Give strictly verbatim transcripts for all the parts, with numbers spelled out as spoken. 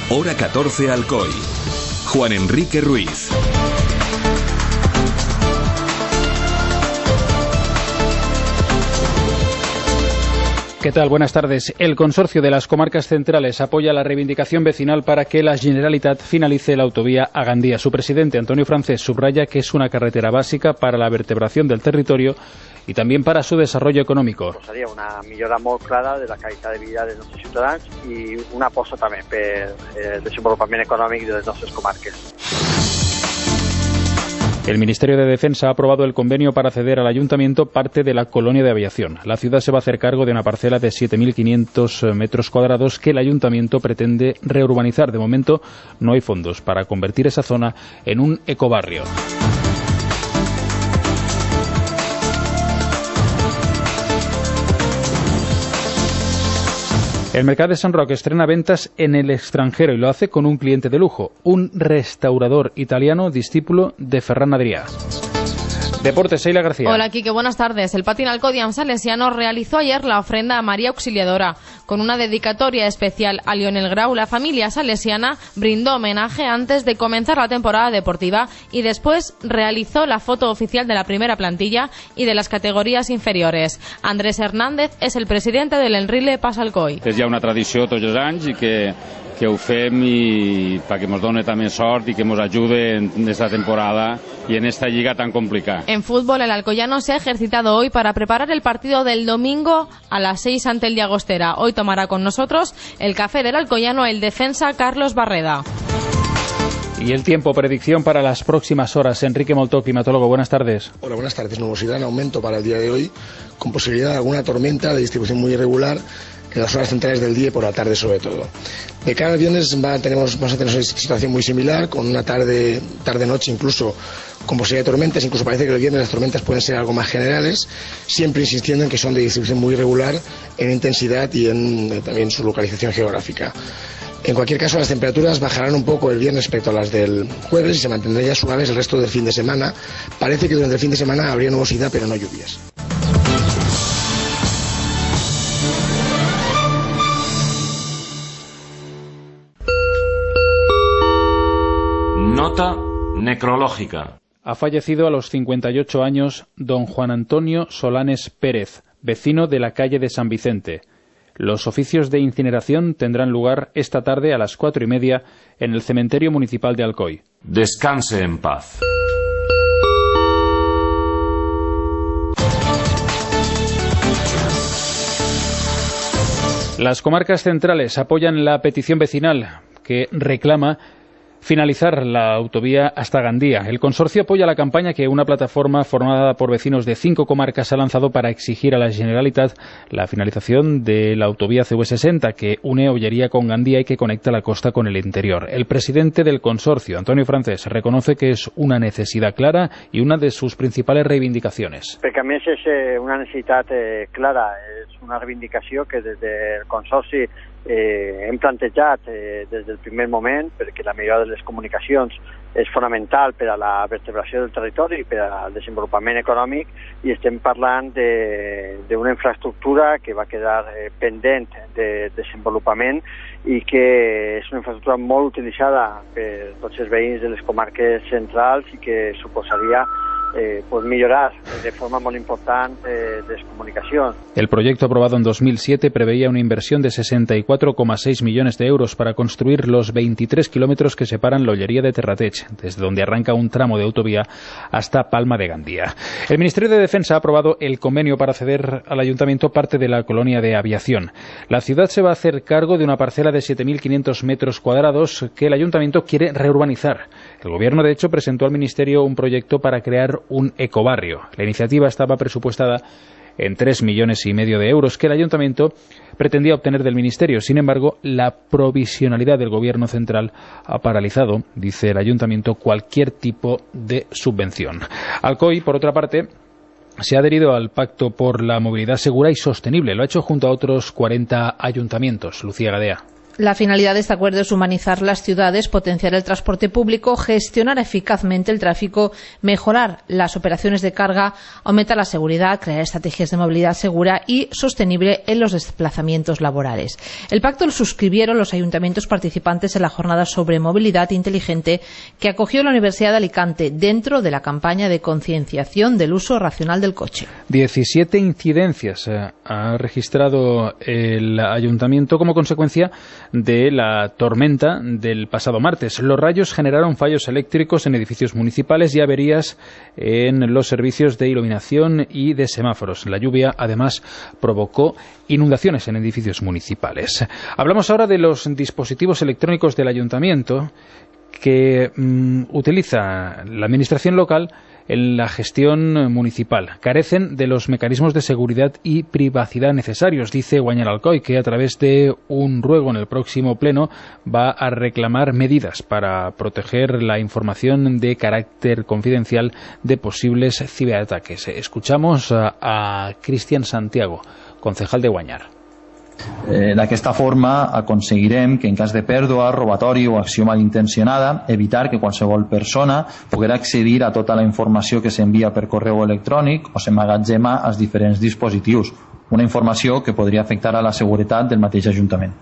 Hora catorce Alcoy. Juan Enrique Ruiz. ¿Qué tal? Buenas tardes. El Consorcio de las Comarcas Centrales apoya la reivindicación vecinal para que la Generalitat finalice la autovía a Gandía. Su presidente, Antonio Francés, subraya que es una carretera bàsica para la vertebración del territorio i també para su desarrollo económico. Seria una millora molt clara de la qualitat de vida dels nostres ciutadans i una aposta també per el desenvolupament econòmic de les nostres comarques. El Ministerio de Defensa ha aprobado el convenio para ceder al Ayuntamiento parte de la colonia de aviación. La ciudad se va a hacer cargo de una parcela de siete mil quinientos metros cuadrados que el Ayuntamiento pretende reurbanizar. De momento no hay fondos para convertir esa zona en un ecobarrio. El Mercat de Sant Roc estrena ventas en el extranjero y lo hace con un cliente de lujo, un restaurador italiano discípulo de Ferran Adrià. Deportes, Sheila García. Hola, Quique, buenas tardes. El Patín Alcodian salesiano realizó ayer la ofrenda a María Auxiliadora. Con una dedicatoria especial a Lionel Grau, la familia salesiana brindó homenaje antes de comenzar la temporada deportiva y después realizó la foto oficial de la primera plantilla y de las categorías inferiores. Andrés Hernández es el presidente del Enrile Pas Alcoi. És ja una tradició tots els anys i que que ho fem i perquè ens doni també sort i que ens ajude en esta temporada y en esta liga tan complicada. En fútbol, el alcoyano se ha ejercitado hoy para preparar el partido del domingo a las seis ante el Llagostera. Hoy tomará con nosotros el café del alcoyano el defensa Carlos Barreda. Y el tiempo, predicción para las próximas horas. Enrique Moltó, climatólogo, buenas tardes. Hola, buenas tardes. Nubosidad en aumento para el día de hoy, con posibilidad de alguna tormenta de distribución muy irregular en las horas centrales del día y por la tarde sobre todo. De cara al viernes va, tenemos, vamos a tener una situación muy similar, con una tarde, tarde-noche incluso con posibilidad de tormentas. Incluso parece que el viernes las tormentas pueden ser algo más generales, siempre insistiendo en que son de distribución muy irregular en intensidad y en eh, también su localización geográfica. En cualquier caso, las temperaturas bajarán un poco el viernes respecto a las del jueves y se mantendrán ya suaves el resto del fin de semana. Parece que durante el fin de semana habría nubosidad, pero no lluvias. Nota necrológica. Ha fallecido a los cincuenta y ocho años don Juan Antonio Solanes Pérez, vecino de la calle de San Vicente. Los oficios de incineración tendrán lugar esta tarde a las cuatro y media en el cementerio municipal de Alcoy. Descanse en paz. Las comarcas centrales apoyan la petición vecinal que reclama finalizar la autovía hasta Gandía. El consorcio apoya la campaña que una plataforma formada por vecinos de cinco comarcas ha lanzado para exigir a la Generalitat la finalización de la autovía C V sesenta que une Ollería con Gandía y que conecta la costa con el interior. El presidente del consorcio, Antonio Francés, reconoce que es una necesidad clara y una de sus principales reivindicaciones. Perquè a més és una necessitat eh, clara, és una reivindicació que des del consorci eh, hem plantejat eh, des del primer moment, perquè la millora de les comunicacions és fonamental per a la vertebració del territori i per al desenvolupament econòmic, i estem parlant d'una infraestructura que va quedar eh, pendent de desenvolupament i que és una infraestructura molt utilitzada per tots els veïns de les comarques centrals i que suposaria Eh, pues millorar de forma muy importante eh, de comunicación. El proyecto aprobado en dos mil siete preveía una inversión de sesenta y cuatro coma seis millones de euros para construir los veintitrés kilómetros que separan la Ollería de Terrateix, desde donde arranca un tramo de autovía hasta Palma de Gandía. El Ministerio de Defensa ha aprobado el convenio para ceder al Ayuntamiento parte de la colonia de aviación. La ciudad se va a hacer cargo de una parcela de siete mil quinientos metros cuadrados que el Ayuntamiento quiere reurbanizar. El Gobierno, de hecho, presentó al Ministerio un proyecto para crear un ecobarrio. La iniciativa estaba presupuestada en tres millones y medio de euros que el Ayuntamiento pretendía obtener del Ministerio. Sin embargo, la provisionalidad del Gobierno central ha paralizado, dice el Ayuntamiento, cualquier tipo de subvención. Alcoy, por otra parte, se ha adherido al Pacto por la Movilidad Segura y Sostenible. Lo ha hecho junto a otros cuarenta ayuntamientos. Lucía Gadea. La finalidad de este acuerdo es humanizar las ciudades, potenciar el transporte público, gestionar eficazmente el tráfico, mejorar las operaciones de carga, aumentar la seguridad, crear estrategias de movilidad segura y sostenible en los desplazamientos laborales. El pacto lo suscribieron los ayuntamientos participantes en la jornada sobre movilidad inteligente que acogió la Universidad de Alicante dentro de la campaña de concienciación del uso racional del coche. diecisiete incidencias eh, ha registrado el ayuntamiento como consecuencia de la tormenta del pasado martes. Los rayos generaron fallos eléctricos en edificios municipales y averías en los servicios de iluminación y de semáforos. La lluvia, además, provocó inundaciones en edificios municipales. Hablamos ahora de los dispositivos electrónicos del ayuntamiento que mmm, utiliza la administración local en la gestión municipal. Carecen de los mecanismos de seguridad y privacidad necesarios, dice Guanyar Alcoy, que a través de un ruego en el próximo pleno va a reclamar medidas para proteger la información de carácter confidencial de posibles ciberataques. Escuchamos a, a Cristian Santiago, concejal de Guanyar. Eh, D'aquesta forma aconseguirem que en cas de pèrdua, robatori o acció malintencionada evitar que qualsevol persona poguera accedir a tota la informació que s'envia per correu electrònic o s'emmagatzema als diferents dispositius, una informació que podria afectar a la seguretat del mateix Ajuntament.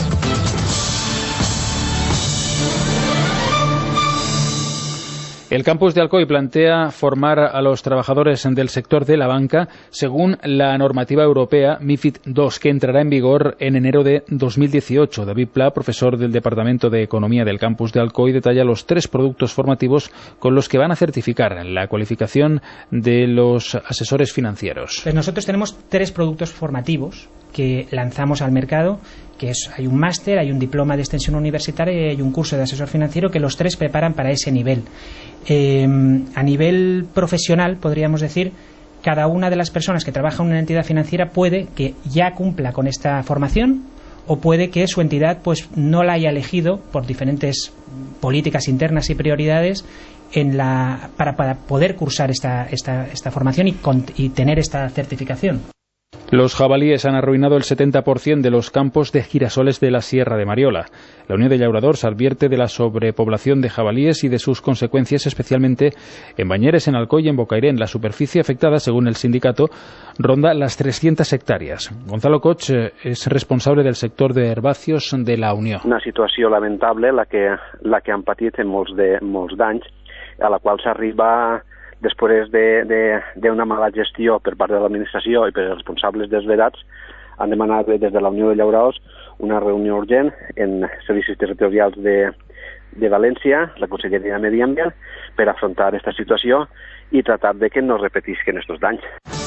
El campus de Alcoy plantea formar a los trabajadores del sector de la banca según la normativa europea MiFID dos, que entrará en vigor en enero de dos mil dieciocho. David Pla, profesor del Departamento de Economía del campus de Alcoy, detalla los tres productos formativos con los que van a certificar la cualificación de los asesores financieros. Pues nosotros tenemos tres productos formativos que lanzamos al mercado, que es, hay un máster, hay un diploma de extensión universitaria y hay un curso de asesor financiero, que los tres preparan para ese nivel. Eh, a nivel profesional, podríamos decir, cada una de las personas que trabaja en una entidad financiera puede que ya cumpla con esta formación o puede que su entidad pues no la haya elegido por diferentes políticas internas y prioridades en la, para, para poder cursar esta, esta, esta formación y, con, y tener esta certificación. Los jabalíes han arruinado el setenta por ciento de los campos de girasoles de la Sierra de Mariola. La Unión de Llauradors advierte de la sobrepoblación de jabalíes y de sus consecuencias, especialmente en Bañeres, en Alcoy y en Bocairén. La superficie afectada, según el sindicato, ronda las trescientas hectáreas. Gonzalo Coch es responsable del sector de herbáceos de la Unió. Una situació lamentable, la que, la que han patit en molts, de, molts d'anys, a la qual s'arriba després d'una de, de mala gestió per part de l'administració i per els responsables dels vedats. Han demanat des de la Unió de Llauradors una reunió urgent en servicis territorials de, de València, la Conselleria de Medi Ambient, per afrontar aquesta situació i tratar de que no repetisquen estos danys.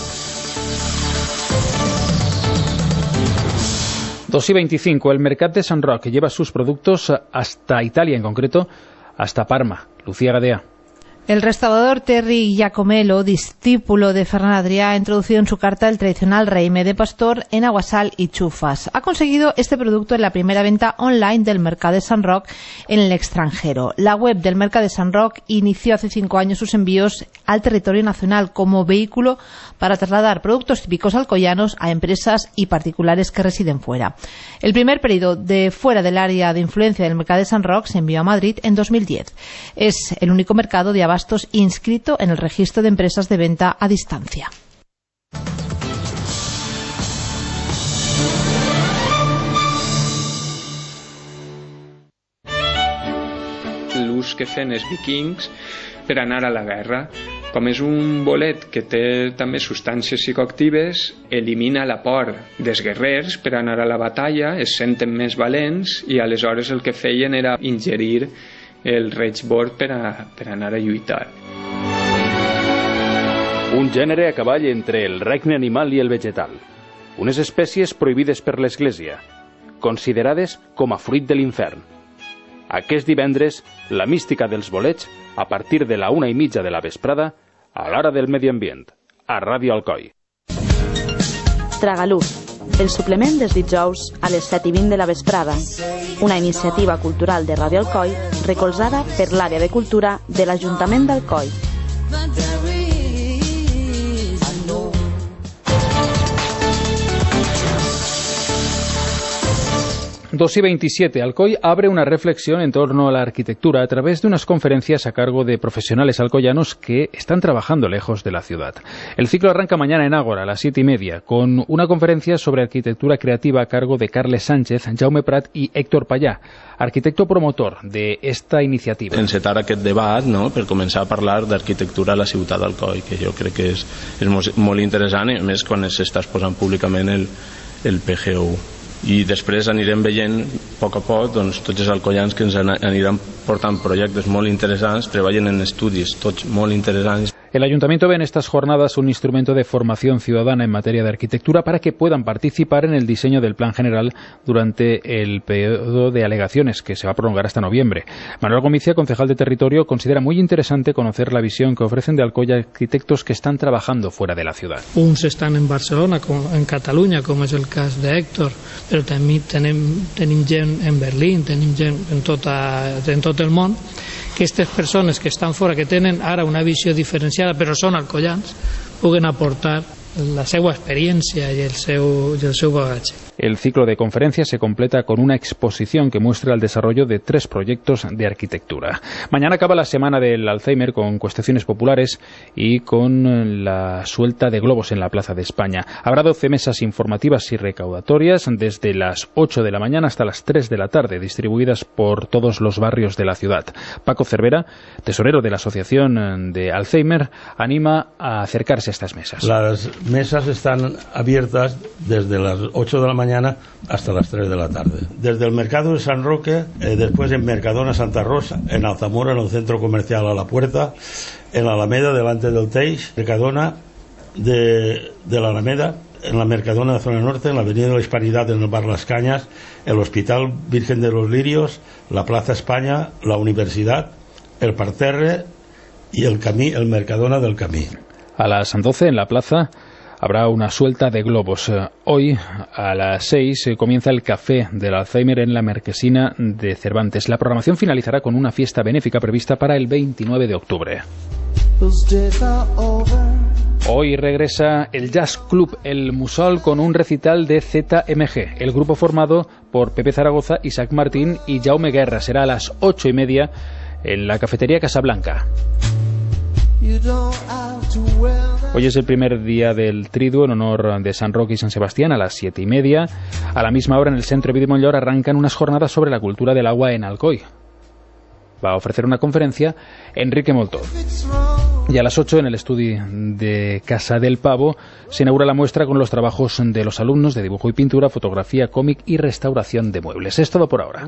dos y veinticinco. El Mercat de Sant Roc lleva sus productos hasta Italia, en concreto hasta Parma. Lucía Gadea. El restaurador Terry Giacomelo, discípulo de Ferran Adrià, ha introducido en su carta el tradicional raïme de pastor en aguasal y chufas. Ha conseguido este producto en la primera venta online del Mercat de Sant Roc en el extranjero. La web del Mercat de Sant Roc inició hace cinco años sus envíos al territorio nacional como vehículo para trasladar productos típicos alcoyanos a empresas y particulares que residen fuera. El primer pedido de fuera del área de influencia del Mercat de Sant Roc se envió a Madrid en dos mil diez. Es el único mercado de abastos inscrito en el registro de empresas de venta a distancia. L'ús que feien els vikings per anar a la guerra. Com és un bolet que té també substàncies psicoactives, elimina la por dels guerrers per anar a la batalla, es senten més valents i aleshores el que feien era ingerir el Reichsbord per, a, per anar a lluitar. Un gènere a cavall entre el regne animal i el vegetal. Unes espècies prohibides per l'Església, considerades com a fruit de l'infern. Aquest divendres, la mística dels bolets, a partir de la una i mitja de la vesprada, a l'hora del medi ambient, a Ràdio Alcoi. Tragaluz, el suplement dels dijous a les set i vint de la vesprada, una iniciativa cultural de Ràdio Alcoi recolzada per l'àrea de cultura de l'Ajuntament d'Alcoi. dos y veintisiete. Alcoy abre una reflexión en torno a la arquitectura a través de unas conferencias a cargo de profesionales alcoyanos que están trabajando lejos de la ciudad. El ciclo arranca mañana en Ágora a las siete y media con una conferencia sobre arquitectura creativa a cargo de Carles Sánchez, Jaume Prat y Héctor Pallà, arquitecto promotor de esta iniciativa. Encetar aquest debat, no?, per començar a parlar d'arquitectura a la ciutat d'Alcoi, que jo crec que és, és molt interessant, i a més quan s'està exposant públicament el, el P G U. I després anirem veient a poc a poc doncs, tots els alcoians que ens aniran portant projectes molt interessants, treballen en estudis tots molt interessants. El Ayuntamiento ve en estas jornadas un instrumento de formación ciudadana en materia de arquitectura para que puedan participar en el diseño del plan general durante el periodo de alegaciones que se va a prolongar hasta noviembre. Manuel Gomicia, concejal de territorio, considera muy interesante conocer la visión que ofrecen de Alcoy arquitectos que están trabajando fuera de la ciudad. Uns estan en Barcelona, com en Catalunya, com és el cas d'Héctor, però també tenim, tenim gent en Berlín, tenim gent en, tota, en tot el món. Aquestes persones que estan fora, que tenen ara una visió diferenciada, però són alcoians, puguen aportar la seva experiència i el seu, i el seu bagatge. El ciclo de conferencias se completa con una exposición que muestra el desarrollo de tres proyectos de arquitectura. Mañana acaba la semana del Alzheimer con cuestiones populares y con la suelta de globos en la Plaza de España. Habrá doce mesas informativas y recaudatorias desde las ocho de la mañana hasta las tres de la tarde, distribuidas por todos los barrios de la ciudad. Paco Cervera, tesorero de la Asociación de Alzheimer, anima a acercarse a estas mesas. Las mesas están abiertas desde las ocho de la mañana hasta las tres de la tarde. Desde el mercado de San Roque, eh, después en Mercadona Santa Rosa, en Alzamora, en el centro comercial A la Puerta, en la Alameda delante del Teix, Mercadona de, de la Alameda, en la Mercadona de Zona Norte, en la Avenida de la Hispanidad, en el bar Las Cañas, el Hospital Virgen de los Lirios, la Plaza España, la Universidad, el Parterre y el Camí, el Mercadona del Camí. A las doce en la plaza habrá una suelta de globos. Hoy, a las seis, comienza el Café del Alzheimer en la Marquesina de Cervantes. La programación finalizará con una fiesta benéfica prevista para el veintinueve de octubre. Hoy regresa el Jazz Club El Musol con un recital de Z M G, el grupo formado por Pepe Zaragoza, Isaac Martín y Jaume Guerra. Será a las ocho y media en la cafetería Casablanca. Hoy es el primer día del Triduo en honor de San Roque y San Sebastián a las siete y media. A la misma hora en el Centro Vida Mollor arrancan unas jornadas sobre la cultura del agua en Alcoy. Va a ofrecer una conferencia Enrique Moltó. Y a las ocho en el estudio de Casa del Pavo se inaugura la muestra con los trabajos de los alumnos de dibujo y pintura, fotografía, cómic y restauración de muebles. Es todo por ahora.